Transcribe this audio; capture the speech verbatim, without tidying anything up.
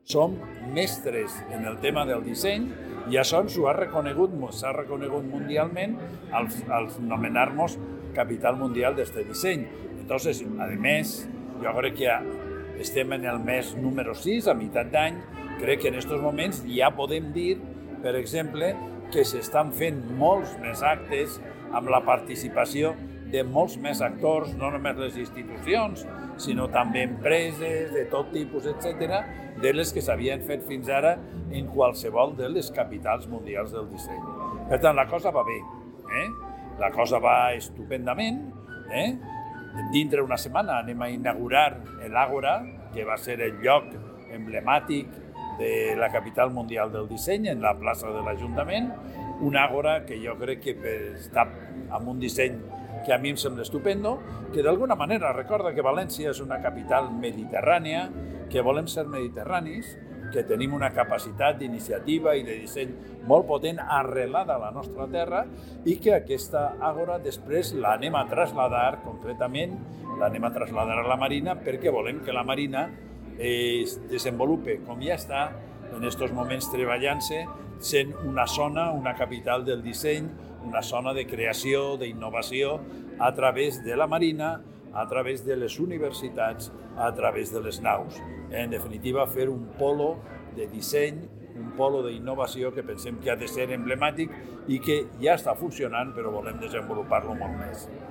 som mestres en el tema del disseny i això ens ho ha reconegut, s'ha reconegut mundialment al, al nomenar-nos capital mundial d'este disseny. Entonces, a més, jo crec que ja estem en el mes número sis, a meitat d'any, crec que en aquests moments ja podem dir, per exemple, que s'estan fent molts més actes amb la participació de molts més actors, no només les institucions, sinó també empreses de tot tipus, etcètera, de les que s'havien fet fins ara en qualsevol de les capitals mundials del disseny. Per tant, la cosa va bé, eh? La cosa va estupendament. Eh? Dintre una setmana anem a inaugurar l'Àgora, que va ser el lloc emblemàtic de la capital mundial del disseny, en la plaça de l'Ajuntament, una àgora que jo crec que està amb un disseny que a mi em sembla estupendo, que d'alguna manera recorda que València és una capital mediterrània, que volem ser mediterranis, que tenim una capacitat d'iniciativa i de disseny molt potent arrelada a la nostra terra i que aquesta àgora després l'anem a traslladar, concretament, l'anem a traslladar a la Marina perquè volem que la Marina es desenvolupe com ja està en aquests moments treballant-se, sent una zona, una capital del disseny, una zona de creació, d'innovació, a través de la Marina, a través de les universitats, a través de les naus. En definitiva, fer un polo de disseny, un polo d'innovació que pensem que ha de ser emblemàtic i que ja està funcionant, però volem desenvolupar-lo molt més.